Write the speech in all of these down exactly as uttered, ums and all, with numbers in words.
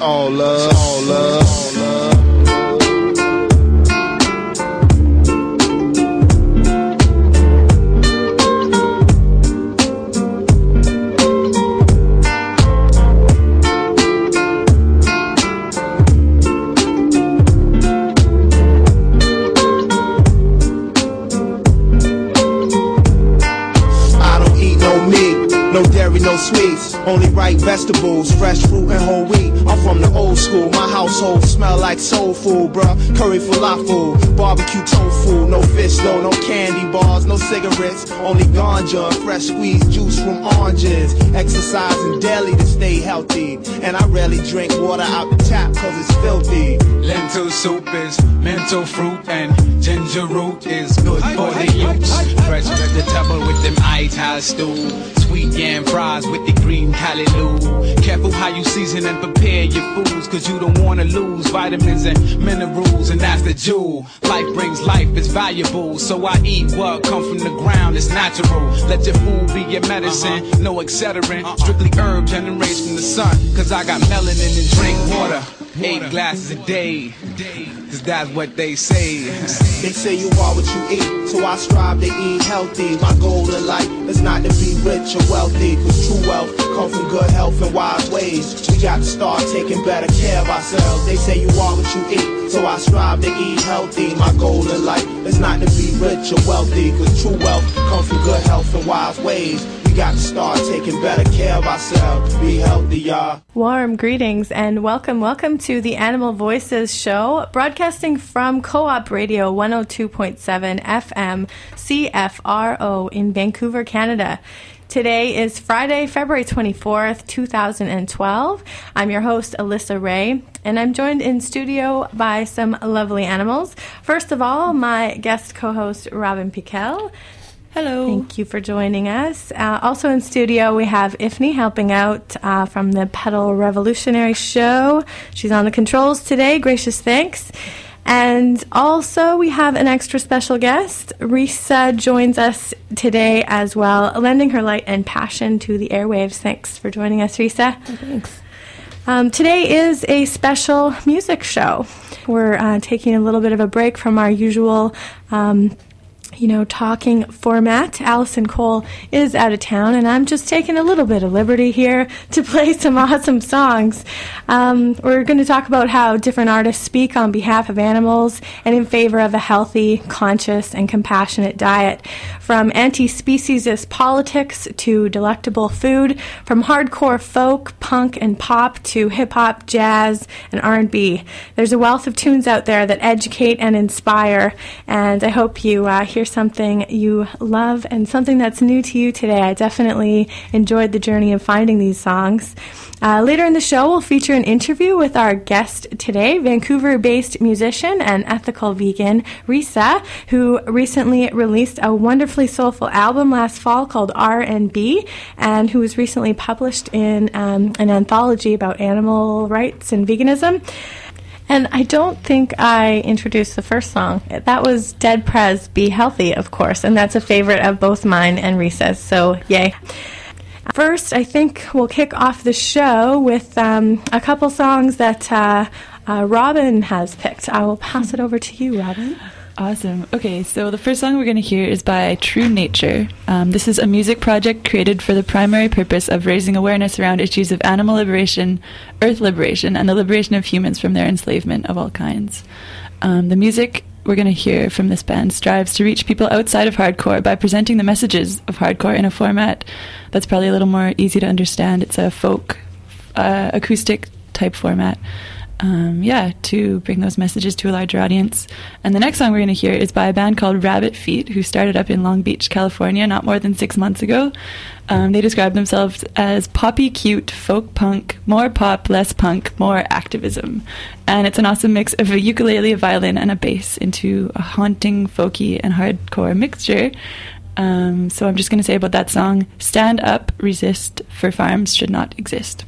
all love, it's all love, all love. No dairy, no sweets, only ripe vegetables, fresh fruit and whole wheat. I'm from the old school, my household smell like soul food, bruh. Curry falafel, barbecue tofu, no fish though, no candy bars, no cigarettes, only ganja, fresh squeezed juice from oranges. Exercising daily to stay healthy, and I rarely drink water out the tap cause it's filthy. Lentil soup is mental fruit, and ginger root is good for the youth. Fresh vegetable with them Ital stew, sweet yam fries with the green callaloo. Careful how you season and prepare your foods, cause you don't wanna lose vitamins and minerals, and that's the jewel. Life brings life, it's valuable, so I eat what come from the ground, it's natural. Let your food be your medicine, uh-huh. No excedrin, uh-uh. Strictly herb generates from the sun, cause I got melanin and drink water. Eight glasses a day, cause that's what they say. They say you are what you eat, so I strive to eat healthy. My goal in life is not to be rich or wealthy, cause true wealth comes from good health and wise ways. We got to start taking better care of ourselves. They say you are what you eat, so I strive to eat healthy. My goal in life is not to be rich or wealthy, cause true wealth comes from good health and wise ways. We got to start taking better care of ourselves. Be healthy, y'all. Warm greetings and welcome, welcome to the Animal Voices show, broadcasting from Co-op Radio one oh two point seven F M C F R O in Vancouver, Canada. Today is Friday, February twenty-fourth, two thousand twelve. I'm your host, Alyssa Ray, and I'm joined in studio by some lovely animals. First of all, my guest co-host, Robin Piquel. Hello. Thank you for joining us. Uh, also in studio, we have Ifni helping out uh, from the Pedal Revolutionary Show. She's on the controls today. Gracious thanks. And also, we have an extra special guest. Risa joins us today as well, lending her light and passion to the airwaves. Thanks for joining us, Risa. Oh, thanks. Um, today is a special music show. We're uh, taking a little bit of a break from our usual um you know, talking format. Allison Cole is out of town, and I'm just taking a little bit of liberty here to play some awesome songs. Um, we're going to talk about how different artists speak on behalf of animals and in favor of a healthy, conscious, and compassionate diet. From anti-speciesist politics to delectable food, from hardcore folk, punk, and pop to hip-hop, jazz, and R and B. There's a wealth of tunes out there that educate and inspire, and I hope you uh, hear something you love and something that's new to you today. I definitely enjoyed the journey of finding these songs. Uh, later in the show, we'll feature an interview with our guest today, Vancouver-based musician and ethical vegan, Risa, who recently released a wonderfully soulful album last fall called R and B, and who was recently published in um, an anthology about animal rights and veganism. And I don't think I introduced the first song. That was Dead Prez, Be Healthy, of course, and that's a favorite of both mine and Risa's, so yay. First, I think we'll kick off the show with um, a couple songs that uh, uh, Robin has picked. I will pass it over to you, Robin. Awesome. Okay, so the first song we're going to hear is by True Nature. Um, this is a music project created for the primary purpose of raising awareness around issues of animal liberation, earth liberation, and the liberation of humans from their enslavement of all kinds. Um, the music we're going to hear from this band strives to reach people outside of hardcore by presenting the messages of hardcore in a format that's probably a little more easy to understand. It's a folk, uh, acoustic type format. Um, yeah, to bring those messages to a larger audience. And the next song we're going to hear is by a band called Rabbit Feet, who started up in Long Beach, California, not more than six months ago. Um, they describe themselves as poppy cute, folk punk, more pop, less punk, more activism. And it's an awesome mix of a ukulele, a violin, and a bass into a haunting, folky, and hardcore mixture. Um, so I'm just going to say about that song, stand up, resist, for farms should not exist.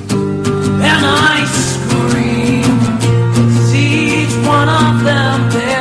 One of them there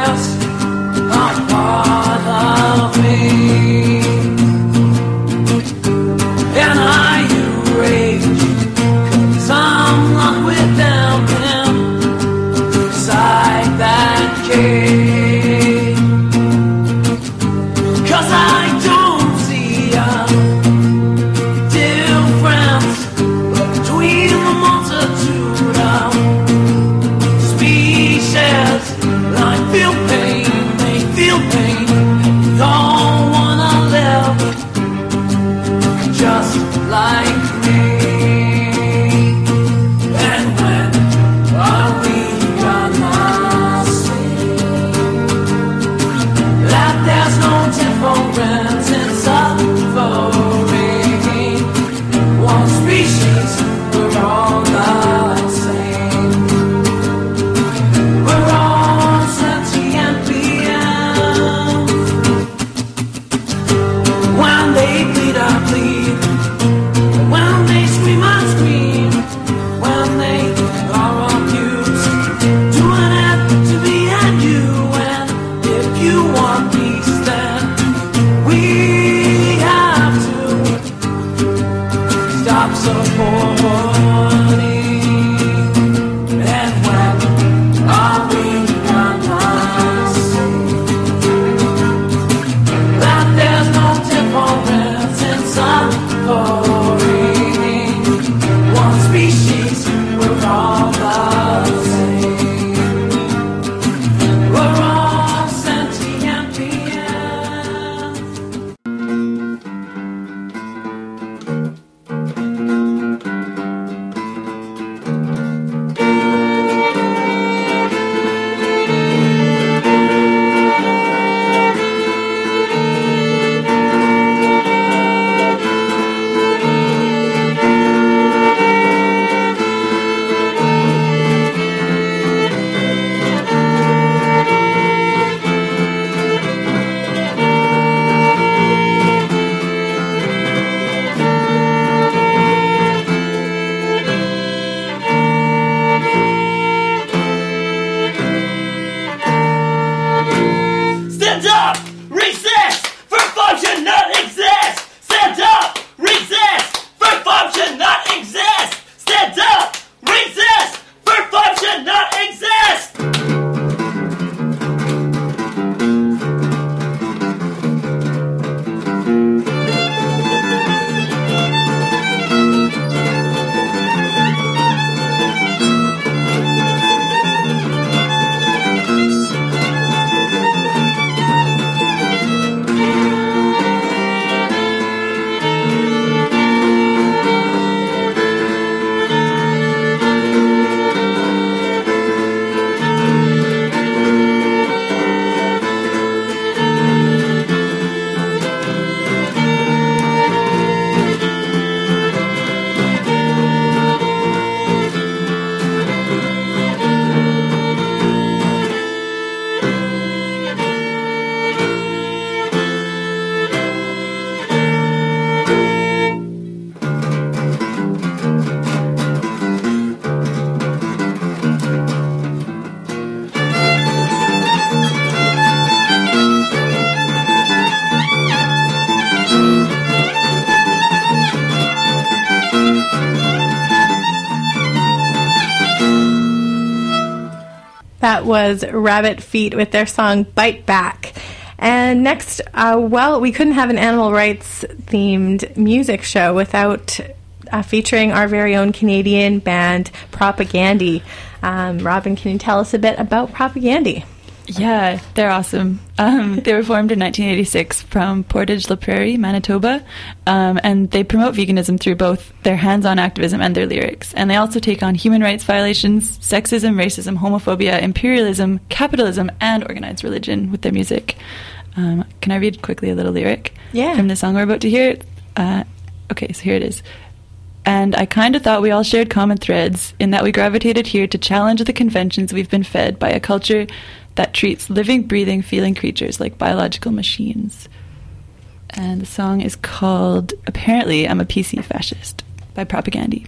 That was Rabbit Feet with their song Bite Back. And next, uh, well, we couldn't have an animal rights themed music show without uh, featuring our very own Canadian band Propagandhi. Um, Robin, can you tell us a bit about Propagandhi? Yeah, they're awesome. Um, they were formed in nineteen eighty-six from Portage la Prairie, Manitoba, um, and they promote veganism through both their hands-on activism and their lyrics. And they also take on human rights violations, sexism, racism, homophobia, imperialism, capitalism, and organized religion with their music. Um, can I read quickly a little lyric yeah. from the song we're about to hear? Uh, okay, so here it is. And I kind of thought we all shared common threads in that we gravitated here to challenge the conventions we've been fed by a culture that treats living, breathing, feeling creatures like biological machines. And the song is called, apparently, I'm a P C Fascist by Propagandhi.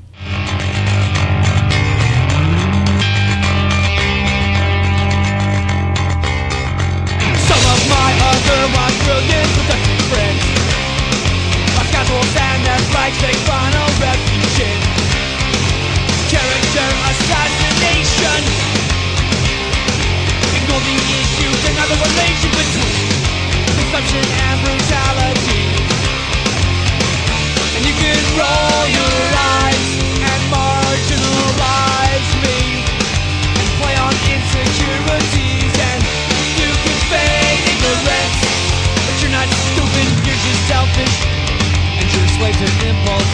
Some of my otherwise brilliant productive friends are casuals and their flags take final refuge in character assassination. Ignore the issues and other relation between consumption and brutality. And you can roll your eyes and marginalize me and play on insecurities, and you can fake ignorance, but you're not stupid, you're just selfish and you're a slave to impulse.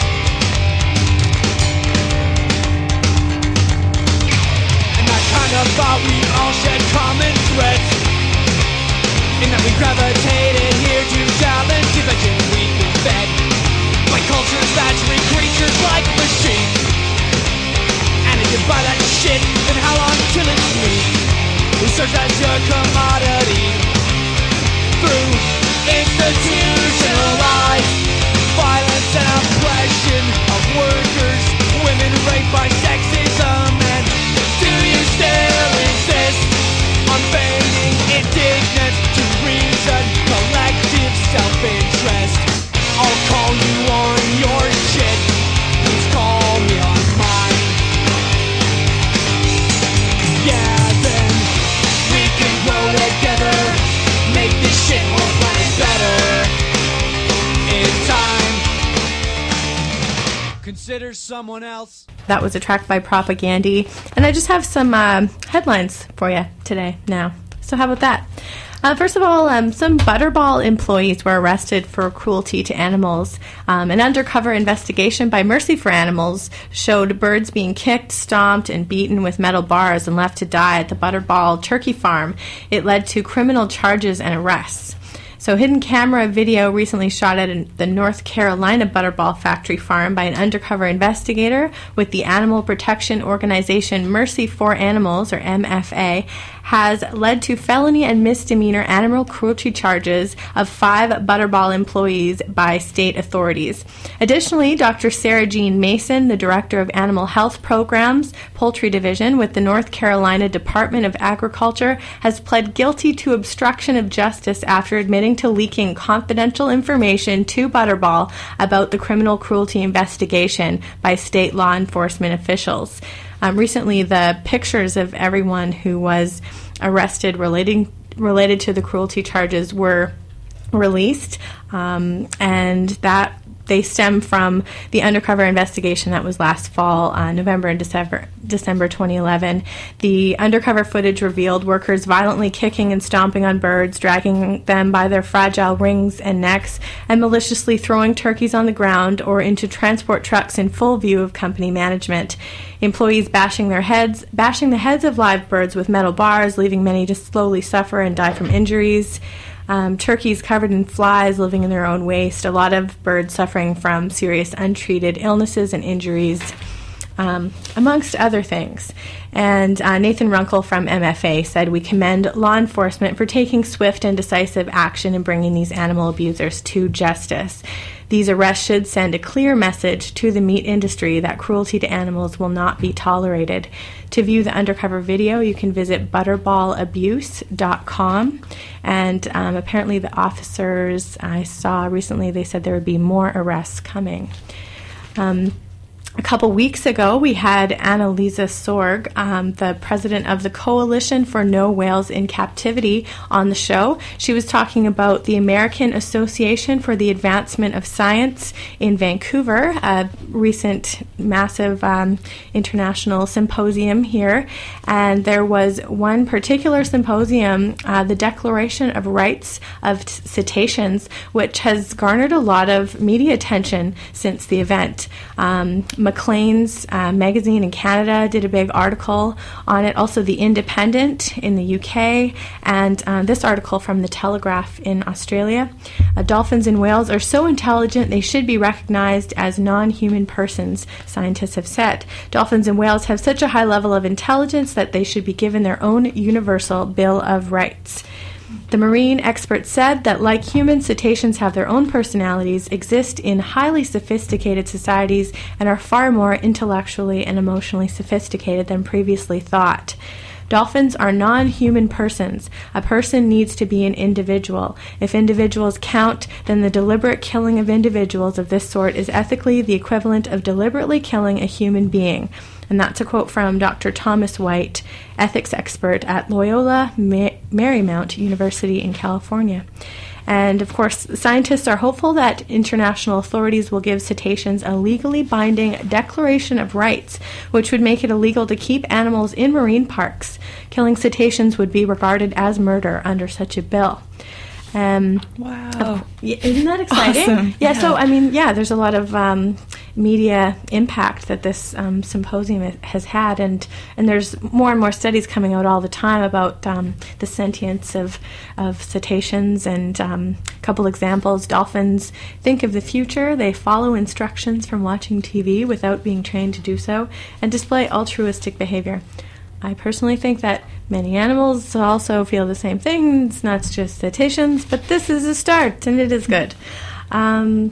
Kind of thought we all shared common threads, in that we gravitated here to challenge convention we've been fed by cultures that treat creatures like machines. And if you buy that shit, then how long till it's me who serves as your commodity through institutionalized violence and oppression of workers, women raped by sexism. And do you still insist on feigning indignance to reason, collective self-interest? I'll call you on your shit, please call me on mine. Yeah, then we can grow together, make this shit whole planet better in time. Consider someone else. That was a track by Propagandhi. And I just have some uh, headlines for you today now. So how about that? Uh, first of all, um, some Butterball employees were arrested for cruelty to animals. Um, an undercover investigation by Mercy for Animals showed birds being kicked, stomped, and beaten with metal bars and left to die at the Butterball turkey farm. It led to criminal charges and arrests. So hidden camera video recently shot at the North Carolina Butterball factory farm by an undercover investigator with the animal protection organization Mercy for Animals, or M F A, has led to felony and misdemeanor animal cruelty charges of five Butterball employees by state authorities. Additionally, Doctor Sarah Jean Mason, the Director of Animal Health Programs, Poultry Division with the North Carolina Department of Agriculture, has pled guilty to obstruction of justice after admitting to leaking confidential information to Butterball about the criminal cruelty investigation by state law enforcement officials. Um, recently, the pictures of everyone who was arrested relating related to the cruelty charges were released, um, and that they stem from the undercover investigation that was last fall, uh, November and December, December twenty eleven. The undercover footage revealed workers violently kicking and stomping on birds, dragging them by their fragile rings and necks, and maliciously throwing turkeys on the ground or into transport trucks in full view of company management. Employees bashing their heads, bashing the heads of live birds with metal bars, leaving many to slowly suffer and die from injuries. Um, turkeys covered in flies living in their own waste, a lot of birds suffering from serious untreated illnesses and injuries, um, amongst other things. And uh, Nathan Runkle from M F A said, "We commend law enforcement for taking swift and decisive action in bringing these animal abusers to justice. These arrests should send a clear message to the meat industry that cruelty to animals will not be tolerated." To view the undercover video, you can visit butterball abuse dot com. And um, apparently the officers I saw recently, they said there would be more arrests coming. Um, A couple weeks ago, we had Annalisa Sorg, um, the president of the Coalition for No Whales in Captivity, on the show. She was talking about the American Association for the Advancement of Science in Vancouver, a recent massive um, international symposium here. And there was one particular symposium, uh, the Declaration of Rights of t- Cetaceans, which has garnered a lot of media attention since the event. Um, Maclean's uh, magazine in Canada did a big article on it. Also, The Independent in the U K, and uh, this article from The Telegraph in Australia. Uh, dolphins and whales are so intelligent they should be recognized as non-human persons, scientists have said. Dolphins and whales have such a high level of intelligence that they should be given their own universal Bill of Rights. The marine expert said that, like humans, cetaceans have their own personalities, exist in highly sophisticated societies, and are far more intellectually and emotionally sophisticated than previously thought. Dolphins are non-human persons. A person needs to be an individual. If individuals count, then the deliberate killing of individuals of this sort is ethically the equivalent of deliberately killing a human being. And that's a quote from Doctor Thomas White, ethics expert at Loyola Ma- Marymount University in California. And, of course, scientists are hopeful that international authorities will give cetaceans a legally binding Declaration of Rights, which would make it illegal to keep animals in marine parks. Killing cetaceans would be regarded as murder under such a bill. Um, wow. Oh, isn't that exciting? Awesome. Yeah, Yeah. so, I mean, yeah, there's a lot of um, media impact that this um, symposium has had, and, and there's more and more studies coming out all the time about um, the sentience of, of cetaceans, and um, a couple examples. Dolphins think of the future, they follow instructions from watching T V without being trained to do so, and display altruistic behavior. I personally think that many animals also feel the same thing. It's not just cetaceans, but this is a start, and it is good. Um,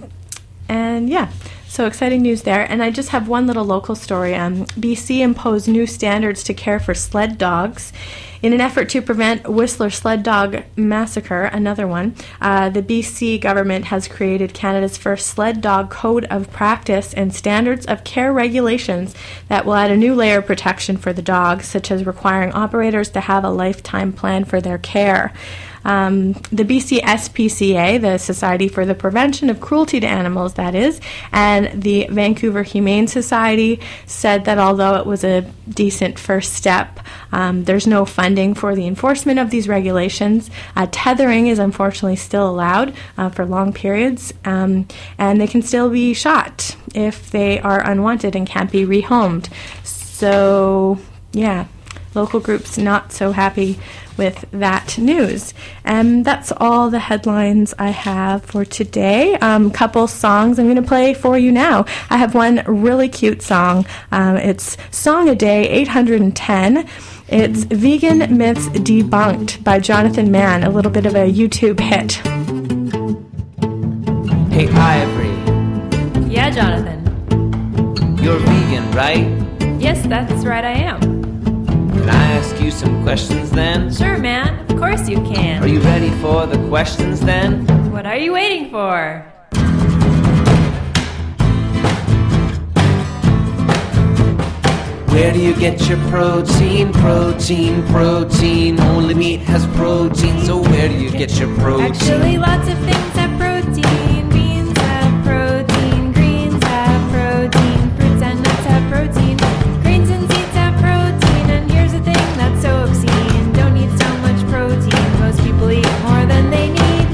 and yeah, so exciting news there. And I just have one little local story. Um, B C imposed new standards to care for sled dogs. In an effort to prevent Whistler sled dog massacre, another one, uh, the B C government has created Canada's first sled dog code of practice and standards of care regulations that will add a new layer of protection for the dogs, such as requiring operators to have a lifetime plan for their care. Um, the B C S P C A, the Society for the Prevention of Cruelty to Animals, that is, and the Vancouver Humane Society said that although it was a decent first step, um, there's no funding for the enforcement of these regulations. Uh, tethering is unfortunately still allowed uh, for long periods, um, and they can still be shot if they are unwanted and can't be rehomed. So, yeah, local groups not so happy with that news. And that's all the headlines I have for today. Um, couple songs I'm going to play for you now. I have one really cute song. Um, it's Song a Day eight hundred ten. It's Vegan Myths Debunked by Jonathan Mann, a little bit of a YouTube hit. Hey Ivory, Yeah, Jonathan. you're vegan, right? Yes, that's right, I am. Can I ask you some questions then? Sure, man. Of course you can. Are you ready for the questions then? What are you waiting for? Where do you get your protein? Protein, protein. Only meat has protein, so where do you get your protein? Actually, lots of things have protein. Beans have protein. Greens have protein. Fruits and nuts have protein. Grains and seeds have protein. And here's the thing that's so obscene. Don't need so much protein. Most people eat more than they need.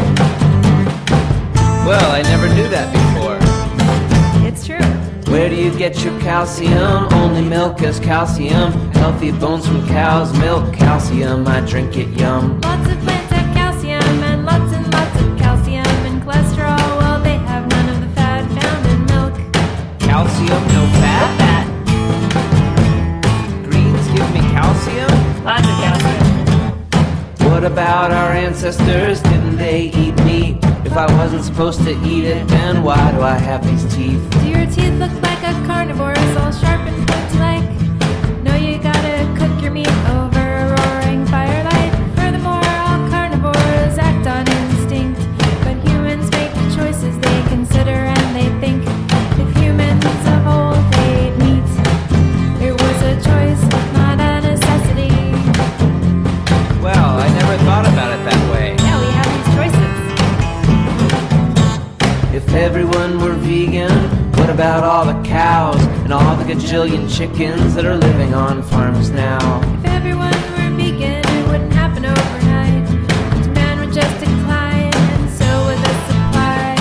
Well, I never knew that before. It's true. Where do you get your calcium? Only milk has calcium. Healthy bones from cow's milk. Calcium, I drink it, yum. Lots of plants have calcium and lots and lots of calcium and cholesterol. Well, they have none of the fat found in milk. Calcium, no fat? Fat. Greens give me calcium? Lots of calcium. What about our ancestors? Didn't they eat meat? If I wasn't supposed to eat it, then why do I have these teeth? Do your teeth look like a carnivore's, all sharp and pointy like? No, you gotta cook your meat over a roaring firelight. Furthermore, all carnivores act on instinct, but humans make choices they consider and they think. If humans of old all the cows and all the gajillion chickens that are living on farms now. If everyone were vegan, it wouldn't happen overnight. Demand would just decline, and so would the supply.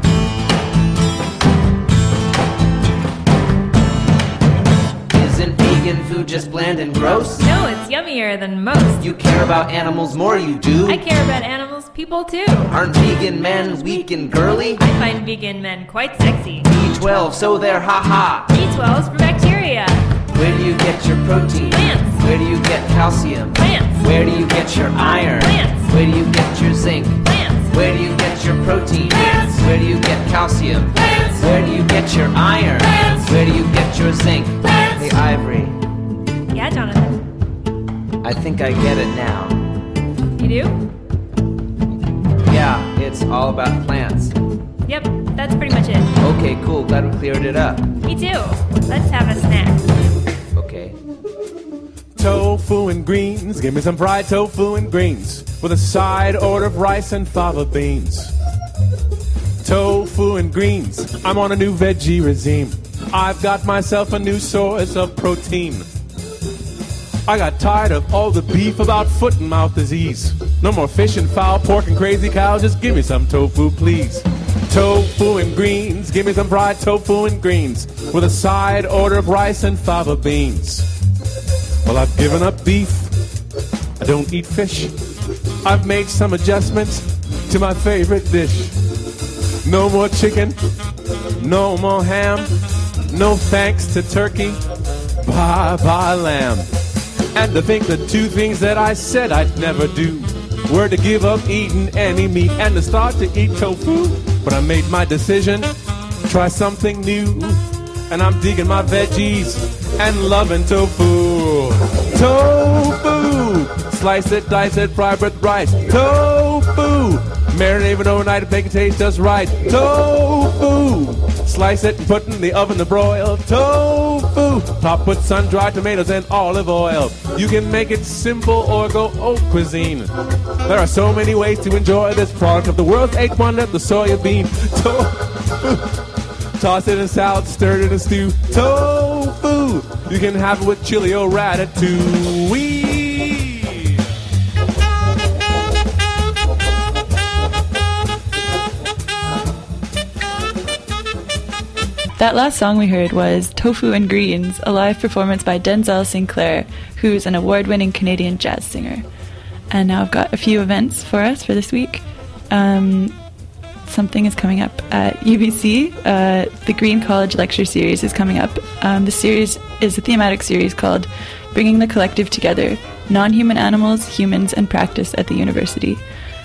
Isn't vegan food just bland and gross? No, it's yummier than most. You care about animals more, you do. I care about animals, people too. Aren't vegan men weak and girly? I find vegan men quite sexy. B twelve, so there, haha. B twelve is for bacteria. Where do you get your protein? Plants. Where do you get calcium? Plants. Where do you get your iron? Plants. Where do you get your zinc? Plants. Where do you get your protein? Plants. Where do you get calcium? Plants. Where do you get your iron? Plants. Where do you get your zinc? Plants. Hey, Ivory, Yeah, Jonathan. I think I get it now. You do? Yeah, it's all about plants. Yep, that's pretty much it. Okay, cool. Glad we cleared it up. Me too. Let's have a snack. Okay. Tofu and greens, give me some fried tofu and greens with a side order of rice and fava beans. Tofu and greens, I'm on a new veggie regime. I've got myself a new source of protein. I got tired of all the beef about foot and mouth disease. No more fish and fowl, pork and crazy cow, just give me some tofu, please. Tofu and greens, give me some fried tofu and greens with a side order of rice and fava beans. Well, I've given up beef, I don't eat fish. I've made some adjustments to my favorite dish. No more chicken, no more ham, no thanks to turkey, bye-bye lamb. And to think the two things that I said I'd never do were to give up eating any meat and to start to eat tofu. But I made my decision, try something new, and I'm digging my veggies and loving tofu. Tofu! Slice it, dice it, fry with rice. Tofu! Marinate it overnight and make it taste just right. Tofu! Slice it and put in the oven to broil. Tofu! Top with sun-dried tomatoes and olive oil. You can make it simple or go haute cuisine. There are so many ways to enjoy this product of the world's eighth wonder, the soya bean. Tofu! Toss it in salad, stir it in a stew. Tofu! You can have it with chili or ratatouille. That last song we heard was Tofu and Greens, a live performance by Denzel Sinclair, who's an award-winning Canadian jazz singer. And now I've got a few events for us for this week. Um, something is coming up at U B C. Uh, the Green College Lecture Series is coming up. Um, the series is a thematic series called Bringing the Collective Together, Non-Human Animals, Humans, and Practice at the University.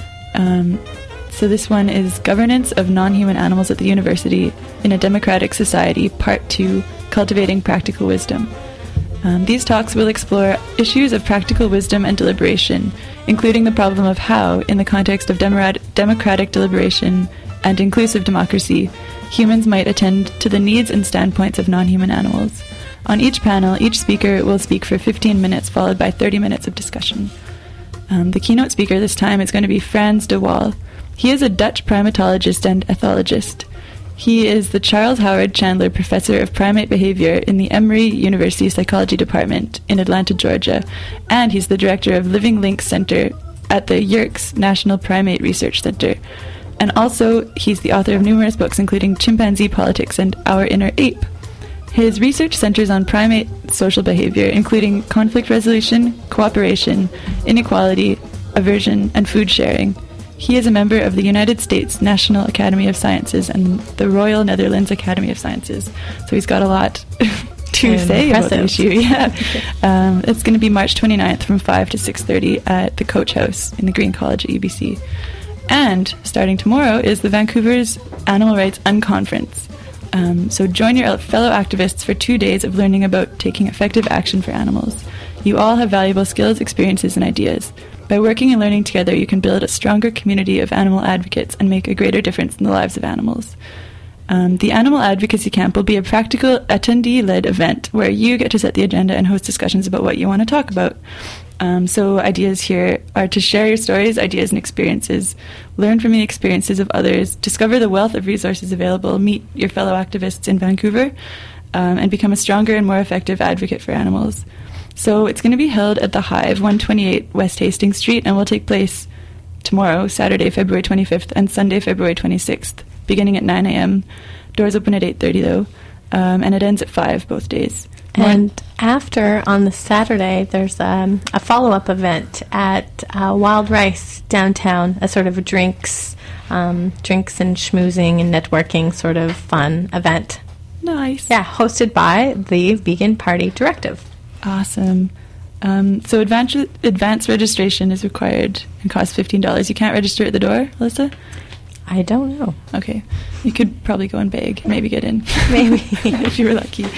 Um, So this one is Governance of Non-Human Animals at the University in a Democratic Society, Part two, Cultivating Practical Wisdom. Um, these talks will explore issues of practical wisdom and deliberation, including the problem of how, in the context of democrat- democratic deliberation and inclusive democracy, humans might attend to the needs and standpoints of non-human animals. On each panel, each speaker will speak for fifteen minutes, followed by thirty minutes of discussion. Um, the keynote speaker this time is going to be Frans de Waal. He is a Dutch primatologist and ethologist. He is the Charles Howard Chandler Professor of Primate Behavior in the Emory University Psychology Department in Atlanta, Georgia, and he's the director of Living Links Center at the Yerkes National Primate Research Center. And also, he's the author of numerous books, including Chimpanzee Politics and Our Inner Ape. His research centers on primate social behavior, including conflict resolution, cooperation, inequality, aversion, and food sharing. He is a member of the United States National Academy of Sciences and the Royal Netherlands Academy of Sciences. So he's got a lot to And say impressive. about the issue. Yeah, um, it's going to be March twenty-ninth from five to six thirty at the Coach House in the Green College at U B C. And starting tomorrow is the Vancouver's Animal Rights Unconference. Um, so join your fellow activists for two days of learning about taking effective action for animals. You all have valuable skills, experiences, and ideas. By working and learning together, you can build a stronger community of animal advocates and make a greater difference in the lives of animals. Um, the Animal Advocacy Camp will be a practical attendee-led event where you get to set the agenda and host discussions about what you want to talk about. Um, so ideas here are to share your stories, ideas, and experiences, learn from the experiences of others, discover the wealth of resources available, meet your fellow activists in Vancouver, um, and become a stronger and more effective advocate for animals. So it's going to be held at the Hive, one twenty-eight West Hastings Street, and will take place tomorrow, Saturday, February twenty-fifth, and Sunday, February twenty-sixth, beginning at nine a.m. Doors open at eight thirty, though, um, and it ends at five both days. And after, on the Saturday, there's um, a follow-up event at uh, Wild Rice downtown, a sort of a drinks, um, drinks and schmoozing and networking sort of fun event. Nice. Yeah, hosted by the Vegan Party Directive. Awesome. Um, so advance, advance registration is required and costs fifteen dollars. You can't register at the door, Alyssa? I don't know. Okay. You could probably go and beg, maybe get in. Maybe. if you were lucky.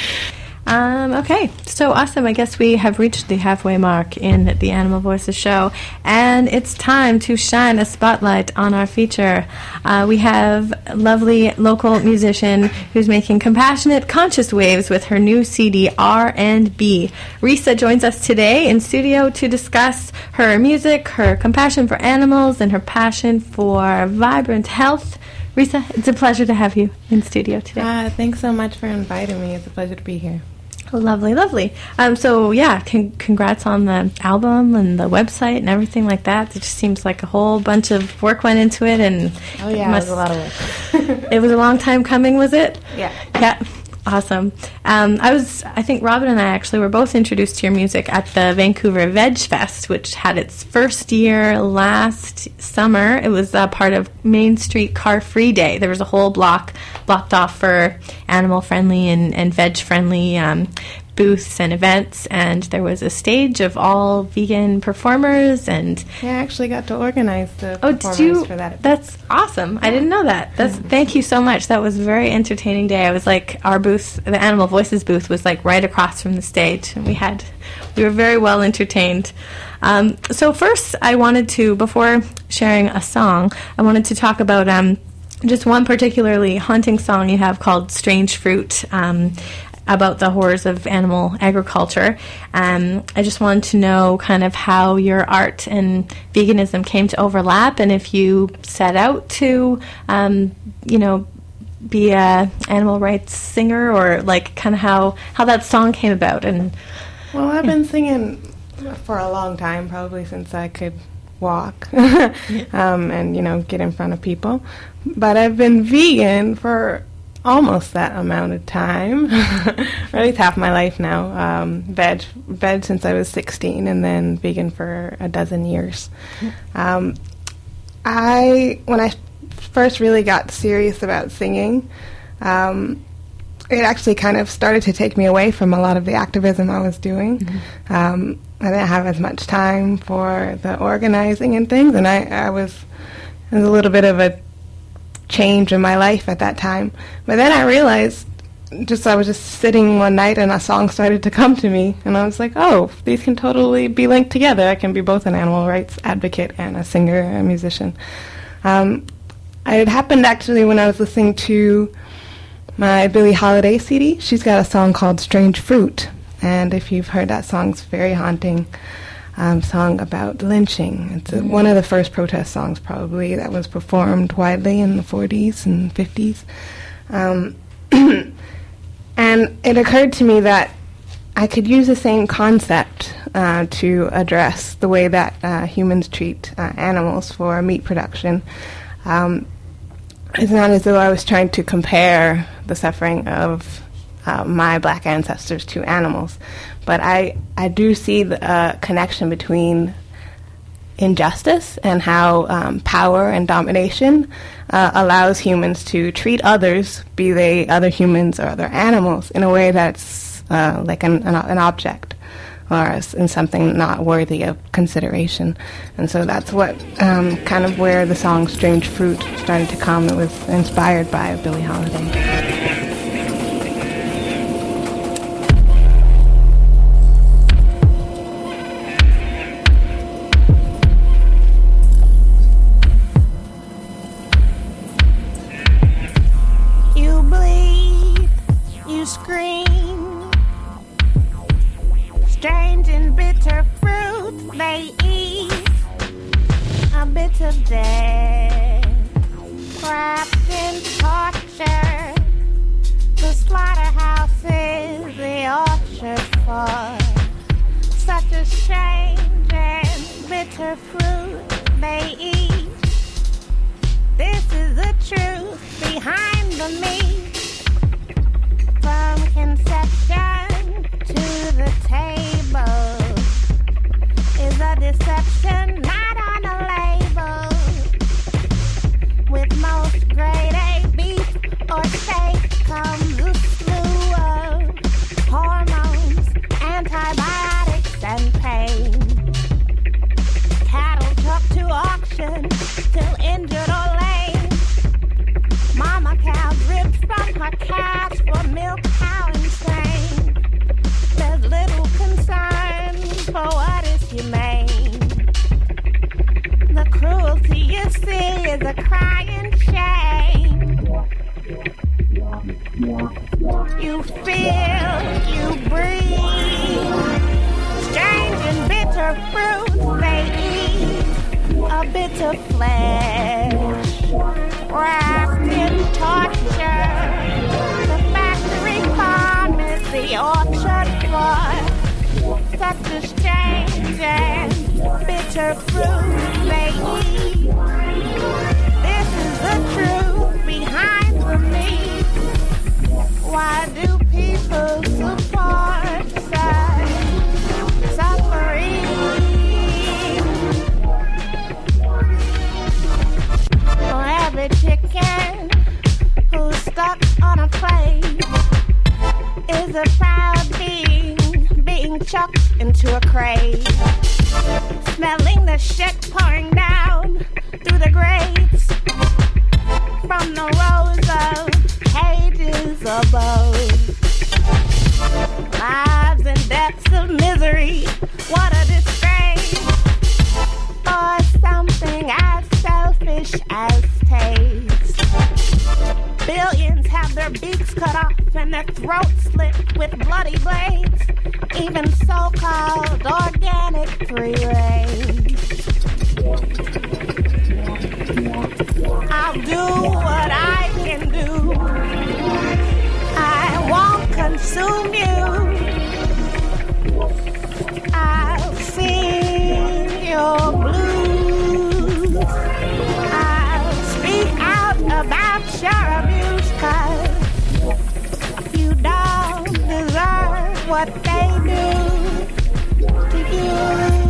Um, okay, so awesome. I guess we have reached the halfway mark in the Animal Voices show, and it's time to shine a spotlight on our feature. Uh, we have a lovely local musician who's making compassionate, conscious waves with her new C D, R and B. Risa joins us today in studio to discuss her music, her compassion for animals, and her passion for vibrant health. Risa, it's a pleasure to have you in studio today. Uh, thanks so much for inviting me. It's a pleasure to be here. Lovely, lovely. Um, so, yeah, con- congrats on the album and the website and everything like that. It just seems like a whole bunch of work went into it. And oh, yeah, it, must, it was a lot of work. It was a long time coming, was it? Yeah. Yeah. Awesome. Um, I was, I think Robin and I actually were both introduced to your music at the Vancouver Veg Fest, which had its first year last summer. It was a part of Main Street Car Free Day. There was a whole block blocked off for animal-friendly and, and veg-friendly um, booths and events, and there was a stage of all vegan performers. And yeah, I actually got to organize the oh, performers did you? for that. That's awesome. I didn't know that. That's thank you so much. That was a very entertaining day. I was like, our booth, the Animal Voices booth, was like right across from the stage, and we had we were very well entertained. Um, so first, I wanted to, before sharing a song, I wanted to talk about um, just one particularly haunting song you have called "Strange Fruit." Um, about the horrors of animal agriculture. Um, I just wanted to know kind of how your art and veganism came to overlap, and if you set out to, um, you know, be a animal rights singer, or like kind of how, how that song came about. And well, I've been singing for a long time, probably since I could walk um, and, you know, get in front of people. But I've been vegan for almost that amount of time, or at least half my life now. Um, veg, veg since I was sixteen, and then vegan for a dozen years. Um, I when I first really got serious about singing, um, it actually kind of started to take me away from a lot of the activism I was doing. Mm-hmm. Um, I didn't have as much time for the organizing and things, and I, I was it was a little bit of a change in my life at that time. But then I realized, just I was just sitting one night and a song started to come to me, and I was like, oh, these can totally be linked together. I can be both an animal rights advocate and a singer, a musician. Um, it happened actually when I was listening to my Billie Holiday C D. She's got a song called Strange Fruit, and if you've heard that song, it's very haunting. Um, song about lynching. It's a, one of the first protest songs probably that was performed widely in the forties and fifties. Um, and it occurred to me that I could use the same concept uh, to address the way that uh, humans treat uh, animals for meat production. Um, it's not as though I was trying to compare the suffering of uh, my black ancestors to animals, but I, I do see the uh, connection between injustice and how um, power and domination uh, allows humans to treat others, be they other humans or other animals, in a way that's uh, like an, an, an object, or as in something not worthy of consideration. And so that's what um, kind of where the song Strange Fruit started to come. It was inspired by Billie Holiday. You bitter fruit they eat, a bit of death, wrapped in torture. The slaughterhouse is the orchard for such a strange and bitter fruit they eat. This is the truth behind the meat. From conception to the table is a deception not on a label. With most grade A beef or steak comes a slew of hormones, antibiotics, and pain. Cattle took to auction till injured or lame. Mama cow ripped from her calves for milk, cow insane. There's little concern for what is humane. The cruelty you see is a crying shame. You feel, you breathe. Strange and bitter fruit they eat, a bit of flesh wrapped in torture. The factory farm is the orchard for such a strange and bitter fruit they eat. This is the truth behind the meat. Why do people support such suffering? For every chicken who's stuck on a plate is a proud being being chucked into a crate, smelling the shit pouring down through the grates from the rows of cages above. Lives and deaths of misery, what a disgrace, for something as selfish as taste. Billions have their beaks cut off and their throats slit with bloody blades, even so-called organic free range. I'll do what I can do. I won't consume you. I'll sing your blues. I'll speak out about your abuse, 'cause you don't deserve what they do to you.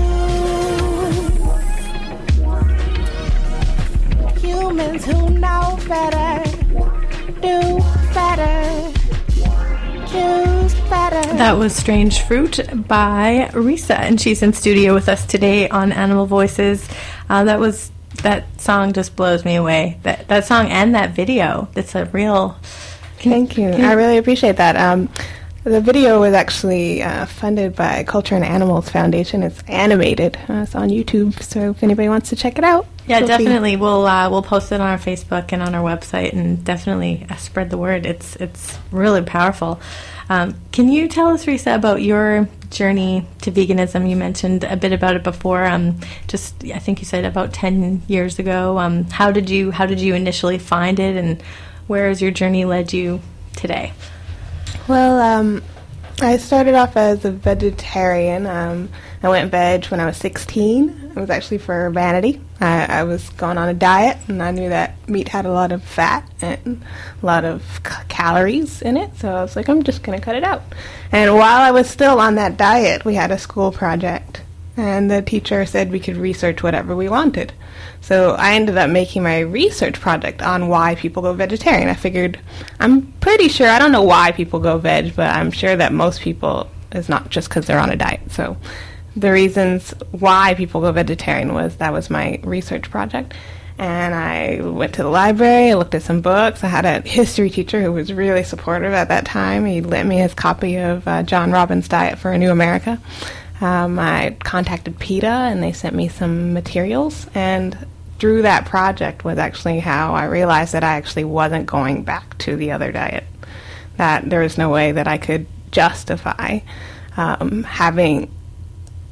Humans who know better, do better, choose better. That was Strange Fruit by Risa, and she's in studio with us today on Animal Voices. Uh, that was that song just blows me away. That that song and that video. That's a real. Thank you. I really appreciate that. Um, the video was actually uh, funded by Culture and Animals Foundation. It's animated. Uh, it's on YouTube, so if anybody wants to check it out. Yeah, definitely. We'll uh, we'll post it on our Facebook and on our website, and definitely uh, spread the word. It's it's really powerful. Um, can you tell us, Risa, about your journey to veganism? You mentioned a bit about it before. Um, just I think you said about ten years ago. Um, how did you how did you initially find it, and where has your journey led you today? Well, um, I started off as a vegetarian. Um, I went veg when I was sixteen. It was actually for vanity. I, I was going on a diet, and I knew that meat had a lot of fat and a lot of c- calories in it, so I was like, I'm just going to cut it out. And while I was still on that diet, we had a school project, and the teacher said we could research whatever we wanted. So I ended up making my research project on why people go vegetarian. I figured, I'm pretty sure, I don't know why people go veg, but I'm sure that most people, it's not just because they're on a diet. So the reasons why people go vegetarian was, that was my research project. And I went to the library, I looked at some books. I had a history teacher who was really supportive at that time. He lent me his copy of uh, John Robbins' Diet for a New America. Um, I contacted PETA, and they sent me some materials. And through that project was actually how I realized that I actually wasn't going back to the other diet. That there was no way that I could justify um, having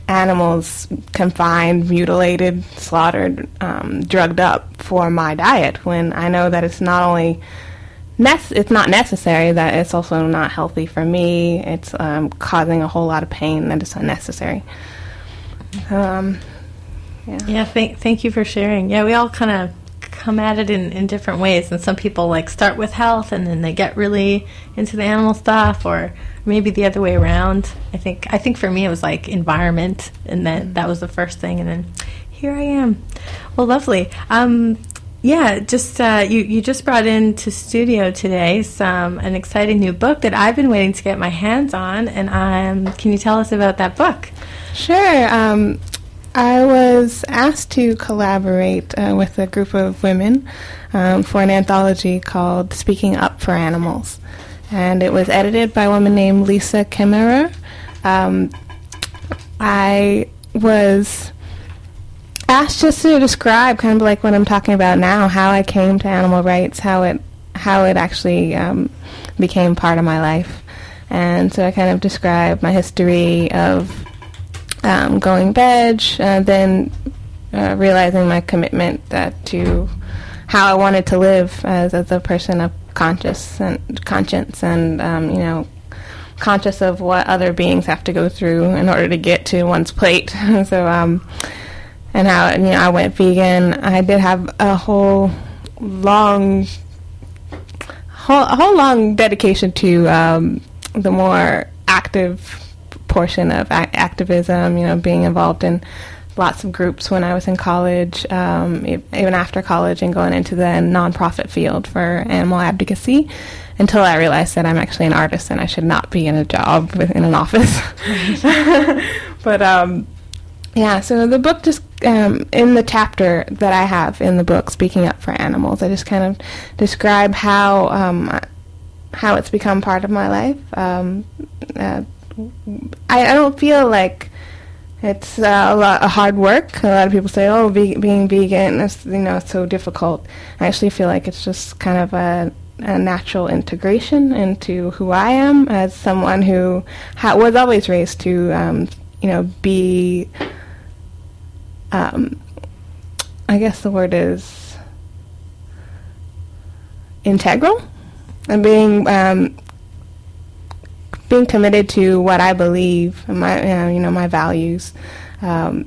animals confined, mutilated, slaughtered, um, drugged up for my diet, when I know that it's not only nec- it's not necessary, that it's also not healthy for me. It's um, causing a whole lot of pain that is unnecessary. Um, yeah. Yeah, thank, thank you for sharing. Yeah, we all kind of come at it in, in different ways, and some people like start with health and then they get really into the animal stuff, or maybe the other way around. I think I think for me it was like environment, and then that was the first thing, and then here I am. Well, lovely. Um, yeah, just uh, you you just brought into studio today some an exciting new book that I've been waiting to get my hands on, and um, can you tell us about that book? Sure. Um, I was asked to collaborate uh, with a group of women um, for an anthology called Speaking Up for Animals. And it was edited by a woman named Lisa Kimmerer. Um, I was asked just to describe, kind of like what I'm talking about now, how I came to animal rights, how it how it actually um, became part of my life. And so I kind of described my history of um, going veg, uh, then uh, realizing my commitment uh, to how I wanted to live as, as a person of conscious and conscience, and um, you know, conscious of what other beings have to go through in order to get to one's plate. so, um, and how, you know, I went vegan. I did have a whole long, whole, a whole long dedication to um, the more active portion of a- activism. You know, being involved in lots of groups when I was in college, um, e- even after college, and going into the nonprofit field for animal advocacy, until I realized that I'm actually an artist and I should not be in a job with, in an office. but um, yeah, so the book just, um, in the chapter that I have in the book, Speaking Up for Animals, I just kind of describe how um, how it's become part of my life. Um, uh, I, I don't feel like it's uh, a lot of hard work. A lot of people say, "Oh, be- being vegan is, you know, so difficult." I actually feel like it's just kind of a, a natural integration into who I am as someone who ha- was always raised to, um, you know, be. Um, I guess the word is integral, and being. Um, being committed to what I believe, and my, uh, you know, my values, um,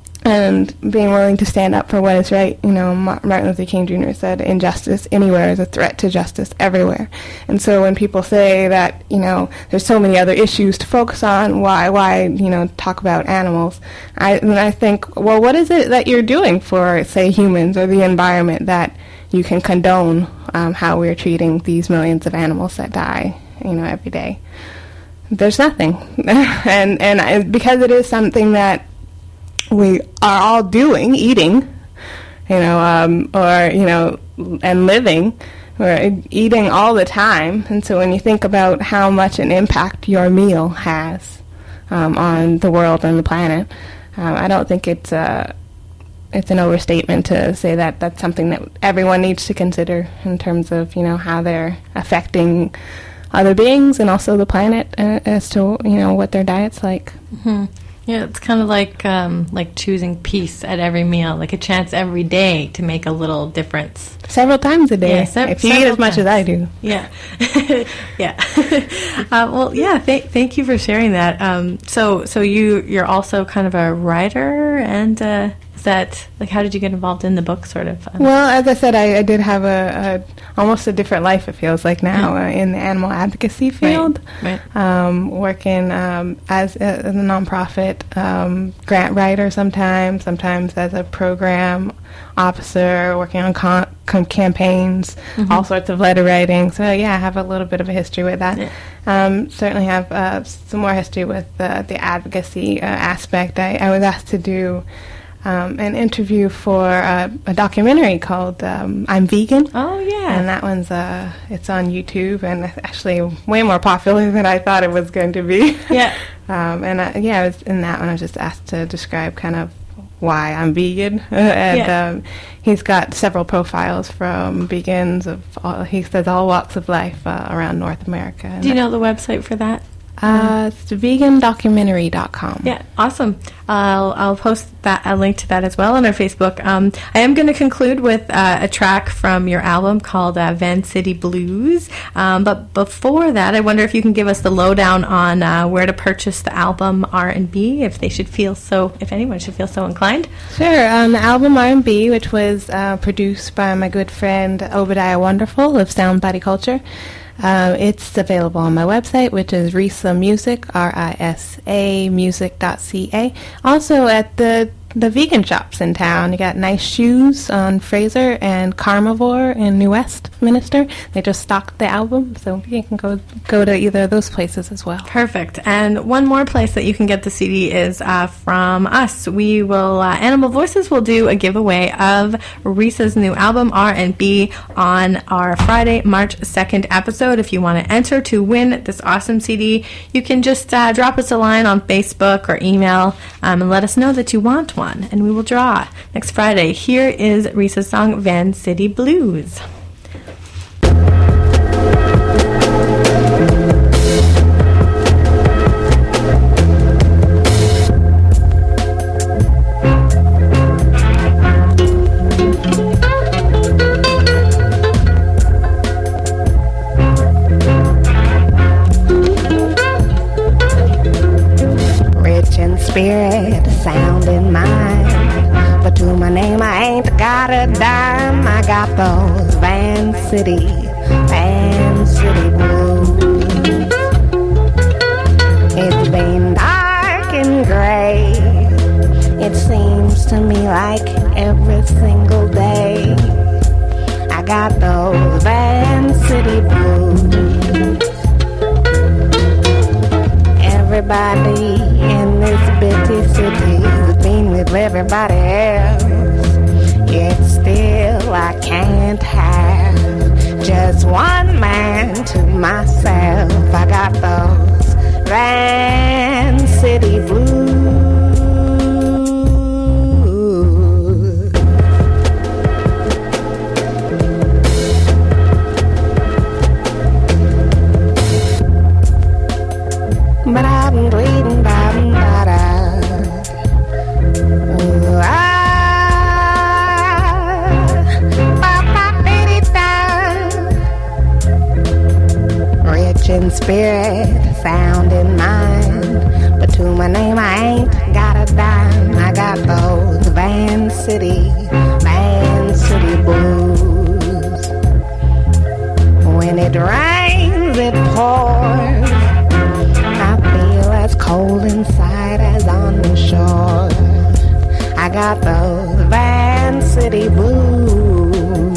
and being willing to stand up for what is right. You know, Martin Luther King Junior said, "Injustice anywhere is a threat to justice everywhere." And so when people say that, you know, there's so many other issues to focus on, why, why, you know, talk about animals? I, and I think, well, what is it that you're doing for, say, humans or the environment that you can condone um, how we're treating these millions of animals that die, you know, every day? There's nothing. and and I, because it is something that we are all doing, eating, you know, um, or, you know, and living, we're eating all the time. And so when you think about how much an impact your meal has um, on the world and the planet, um, I don't think it's a, it's an overstatement to say that that's something that everyone needs to consider in terms of, you know, how they're affecting other beings and also the planet uh, as to, you know, what their diet's like. Mm-hmm. Yeah, it's kind of like um, like choosing peace at every meal, like a chance every day to make a little difference. Several times a day, yeah, se- if you eat as much times. as I do. Yeah, yeah. uh, well, yeah. Th- thank you for sharing that. Um, so, so you you're also kind of a writer, and uh, is that like how did you get involved in the book, sort of? Um, well, as I said, I, I did have a, a almost a different life. It feels like now uh, in the animal advocacy field, right, right. Um, working um, as, a, as a nonprofit um, grant writer sometimes, sometimes as a program officer, working on con- con- campaigns, mm-hmm. all sorts of letter writing. So yeah, I have a little bit of a history with that. Yeah. Um, certainly have uh, some more history with uh, the advocacy uh, aspect. I, I was asked to do um, an interview for uh, a documentary called um, "I'm Vegan." Oh yeah, and that one's uh, it's on YouTube, and actually way more popular than I thought it was going to be. Yeah, um, and uh, yeah, I was in that one. I was just asked to describe kind of why I'm vegan, and yeah. um, he's got several profiles from vegans of all, he says all walks of life uh, around North America. Do you know the website for that? Uh, it's vegan documentary dot com. Yeah, awesome. I'll, I'll post that a link to that as well on our Facebook. Um, I am going to conclude with uh, a track from your album called uh, Van City Blues. Um, but before that, I wonder if you can give us the lowdown on uh, where to purchase the album R and B, if they should feel so, if anyone should feel so inclined. Sure. Um, the album R and B, which was uh, produced by my good friend Obadiah Wonderful of Sound Body Culture. Uh, it's available on my website, which is Risa Music, R I S A music dot C A. Also at the the vegan shops in town. You got Nice Shoes on Fraser and Carnivore in New Westminster. They just stocked the album, so you can go go to either of those places as well. Perfect. And one more place that you can get the C D is uh, from us. We will, uh, Animal Voices will do a giveaway of Risa's new album, R and B, on our Friday, March second episode. If you want to enter to win this awesome C D, you can just uh, drop us a line on Facebook or email um, and let us know that you want one. And we will draw next Friday. Here is Risa's song, Van City Blues. Rich in spirit, sound in mind, but to my name I ain't got a dime. I got those Van City, Van City blues. It's been dark and gray, it seems to me like every single day. I got those Van City blues. Everybody in this bitty city has been with everybody else. Yet still I can't have just one man to myself. I got those Van City blues. But I've been reading about rich in spirit, sound in mind, but to my name I ain't got a dime. I got those Van City, Van City blues. When it rains, it pours. I feel as cold inside as on the shore. I got those Van City blues.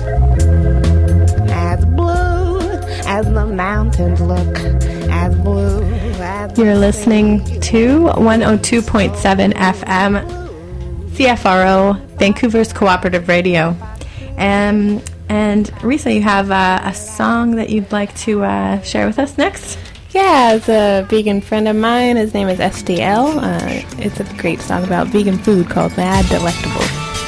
As blue as the mountains look, as blue as You're listening to one oh two point seven F M, C F R O, Vancouver's Cooperative Radio. Um, and Risa, you have uh, a song that you'd like to uh, share with us next? Yeah, it's a vegan friend of mine. His name is S D L. Uh, it's a great song about vegan food called Mad Delectable.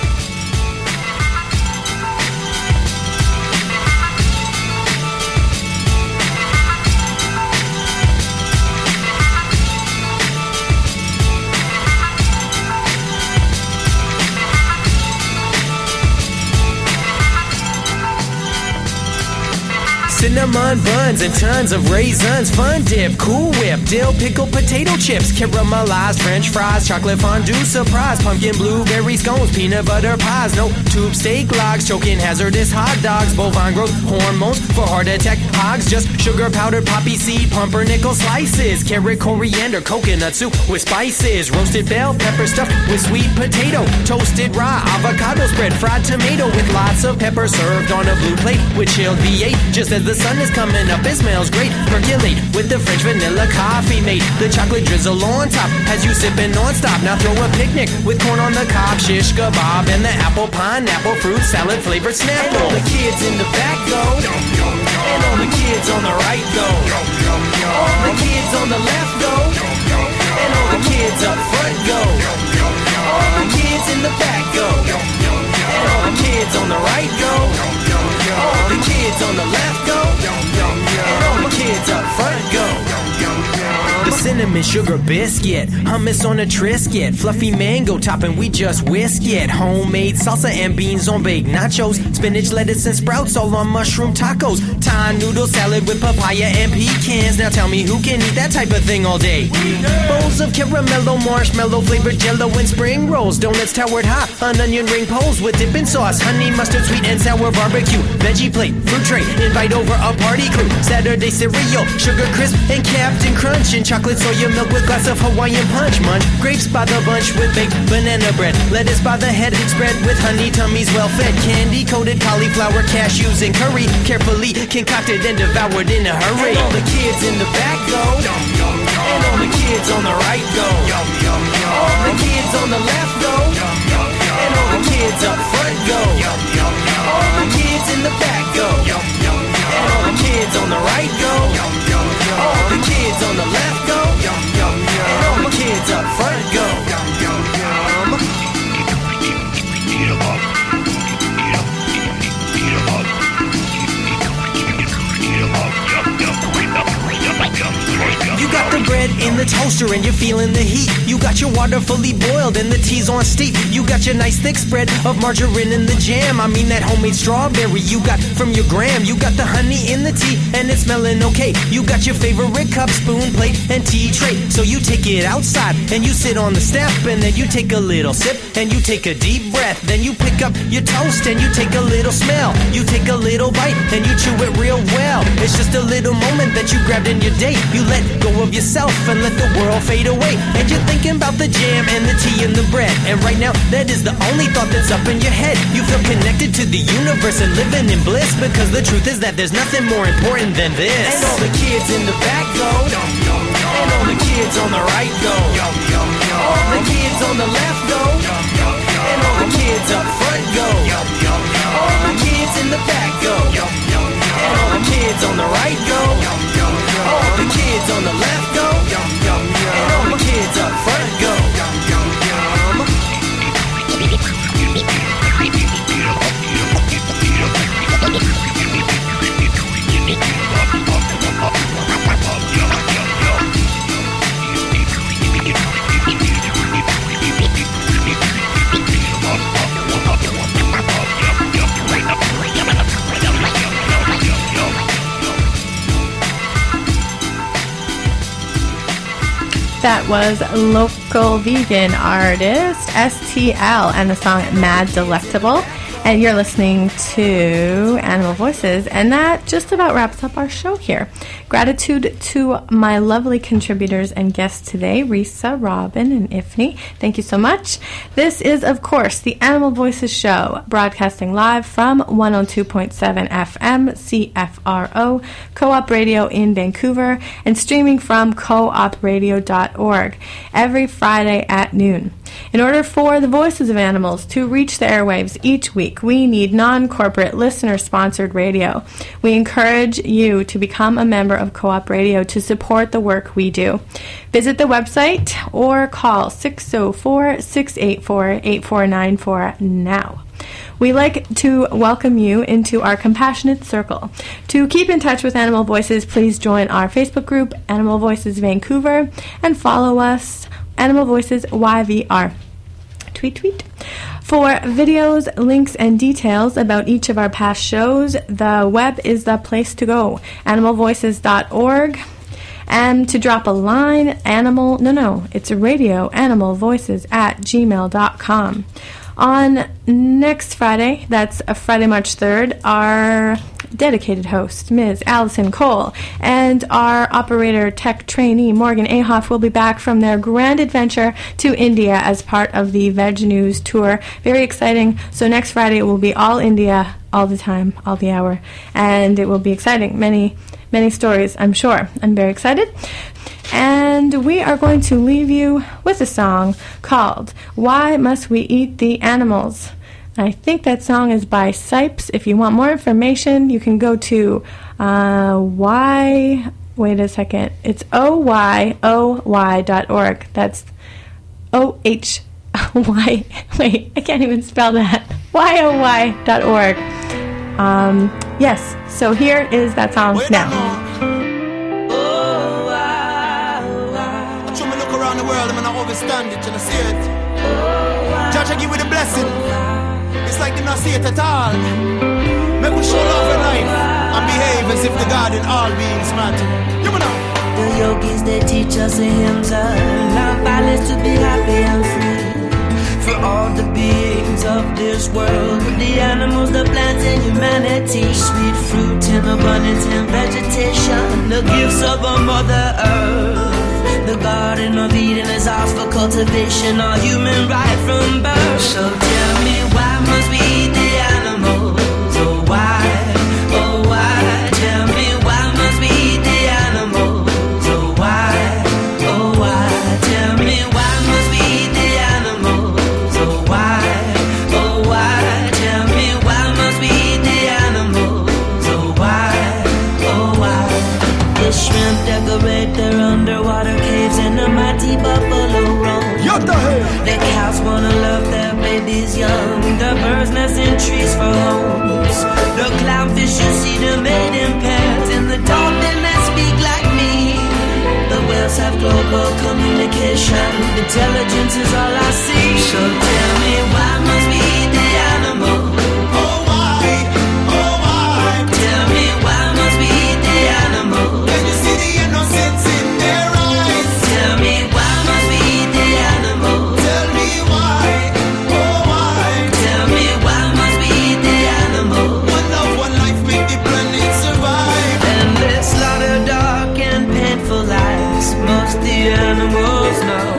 Cinnamon buns and tons of raisins, fun dip, Cool Whip, dill pickle potato chips, caramelized French fries, chocolate fondue surprise, pumpkin blueberry scones, peanut butter pies, no tube steak logs, choking hazardous hot dogs, bovine growth hormones for heart attack hogs, just sugar powdered poppy seed, pumpernickel slices, carrot coriander, coconut soup with spices, roasted bell pepper stuffed with sweet potato, toasted raw avocado spread, fried tomato with lots of pepper served on a blue plate with chilled V eight, just as the sun is coming up, it smells great. Percolate with the French vanilla coffee mate. The chocolate drizzle on top has you sipping non-stop. Now throw a picnic with corn on the cob, shish kebab, and the apple pineapple fruit salad flavored Snapple. And all the kids in the back go, and all the kids on the right go, all the kids on the left go, and all the kids up front go, all the kids in the back go, and all the kids on the right go, all the kids on the left go, and all the kids up front go. cinnamon sugar biscuit, hummus on a Triscuit, fluffy mango topping, we just whisk it. Homemade salsa and beans on baked nachos, spinach, lettuce, and sprouts all on mushroom tacos. Thai noodle salad with papaya and pecans. Now tell me who can eat that type of thing all day? Bowls of caramello, marshmallow flavored jello and spring rolls, donuts towered high on onion ring poles with dipping sauce, honey mustard, sweet and sour barbecue, veggie plate, fruit tray, invite over a party crew. Saturday cereal, sugar crisp and Captain Crunch, and chocolate soya milk with glass of Hawaiian punch. Munch grapes by the bunch with baked banana bread, lettuce by the head spread with honey tummies well fed, candy coated cauliflower, cashews and curry, carefully concocted and devoured in a hurry. And all the kids in the back go, and all the kids on the right go, all the kids on the left go, and all the kids up front go, all the kids in the back go, and all the kids on the right go, all the kids on the left go, and all the kids up front go. You got the bread in the toaster and you're feeling the heat. You got your water fully boiled and the tea's on steep. You got your nice thick spread of margarine in the jam. I mean that homemade strawberry you got from your gram. You got the honey in the tea and it's smelling okay. You got your favorite cup, spoon, plate, and tea tray. So you take it outside and you sit on the step, and then you take a little sip and you take a deep breath. Then you pick up your toast and you take a little smell. You take a little bite and you chew it real well. It's just a little moment that you grabbed in your day. You let go of yourself and let the world fade away, and you're thinking about the jam and the tea and the bread. And right now that is the only thought that's up in your head. You feel connected to the universe and living in bliss, because the truth is that there's nothing more important than this. And all the kids in the back go, and all the kids on the right go, all the kids on the left go, and all the kids up front go, all the kids in the back go, and all the kids on the right go, all the kids on the left go, and all the kids up front go. That was local vegan artist S T L and the song Mad Delectable. And you're listening to Animal Voices, and that just about wraps up our show here. Gratitude to my lovely contributors and guests today, Risa, Robin, and Ifni. Thank you so much. This is, of course, the Animal Voices show, broadcasting live from one oh two point seven F M C F R O, Co-op Radio in Vancouver, and streaming from co op radio dot org every Friday at noon. In order for the voices of animals to reach the airwaves each week, we need non-corporate, listener-sponsored radio. We encourage you to become a member of Co-op Radio to support the work we do. Visit the website or call six oh four, six eight four, eight four nine four now. We like to welcome you into our compassionate circle. To keep in touch with Animal Voices, please join our Facebook group, Animal Voices Vancouver, and follow us, Animal Voices Y V R. Tweet, tweet. For videos, links, and details about each of our past shows, the web is the place to go, animal voices dot org. And to drop a line, animal, no, no, it's radio, animalvoices at gmail dot com. On next Friday, that's a Friday, March third, our dedicated host, Miz Allison Cole, and our operator tech trainee, Morgan Ahoff, will be back from their grand adventure to India as part of the Veg News Tour. Very exciting. So next Friday it will be all India, all the time, all the hour, and it will be exciting. Many, many stories, I'm sure. I'm very excited. And we are going to leave you with a song called Why Must We Eat the Animals? I think that song is by Sipes. If you want more information, you can go to uh, Y, wait a second, it's O Y O Y dot org. That's O H Y, wait, I can't even spell that, Y O Y dot org. Um, yes, so here is that song now. overstand it, you know, see it. Judge, I give you the blessing. It's like they not see it at all. Make we show love in life and behave as if the God in all beings matter. You know. The yogis, they teach us a hymns of love, violence to be happy and free. For all the beings of this world, the animals, the plants, and humanity. Sweet fruit in abundance and vegetation, the gifts of a Mother Earth. The Garden of Eden is ours for cultivation, our human right from birth. So tell me, why must we eat the animals? Oh why, oh why? Tell me, why must we eat the animals? Oh why, oh why? Tell me, why must we eat the animals? Oh why, oh why? Tell me, why must we eat the animals? Oh why, oh why? The shrimp decorate their underwater caves and the mighty buffalo roam. The cows wanna love their babies young. The birds nest in trees for homes. The clownfish, you see them made in pairs. And the dolphin that speak like me. The whales have global communication. Intelligence is all I see. So tell me, why must we eat the animals? Oh why, oh why? Tell me, why must we eat the animals? Can you see the innocence in their eyes? Tell me, why must we eat the animals? Tell me why, oh why? Tell me, why must we eat the animals? One love, one life, make the planet survive. And they slaughter dark and painful lives, most the animals know.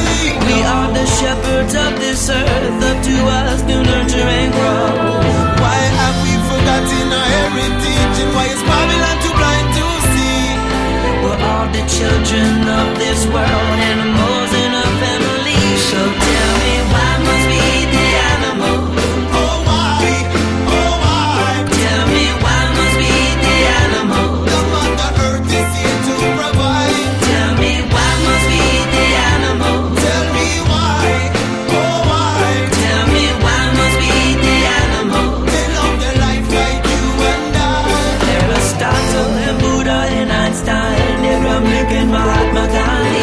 We are the shepherds of this earth, up to us to nurture and grow. Why have we forgotten our heritage, and why is Babylon too blind to see? We're all the children of this world, animals in a family. So tell me, why must we eat the animals? Oh why, oh why? Tell me, why must we eat the animals? The Mother Earth is here to provide. Tell me, why must we eat the animals? Tell me why, oh why? Tell me, why must we eat the animals? They love their life like you and I. Aristotle and Buddha and Einstein, Abraham Lincoln, Mahatma Gandhi.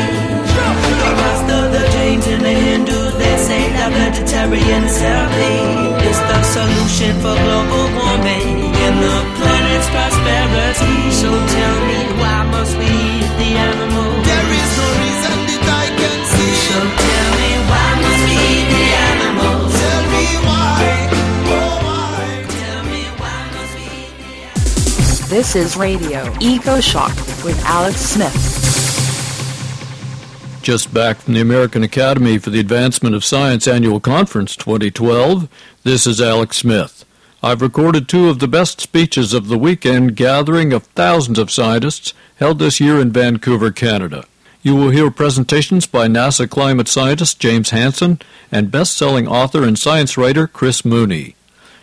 The Rasta, the Jains, and the Hindus, they say that vegetarian is healthy. It's the solution for global warming and the planet's prosperity. So tell me, why must we eat the animals? There is no reason that I can see. So tell me, why must we eat the animals? Tell me why, oh why? Tell me, why must we eat the animals? This is Radio Eco Shock with Alex Smith. Just back from the American Academy for the Advancement of Science Annual Conference twenty twelve, this is Alex Smith. I've recorded two of the best speeches of the weekend gathering of thousands of scientists held this year in Vancouver, Canada. You will hear presentations by NASA climate scientist James Hansen and best-selling author and science writer Chris Mooney.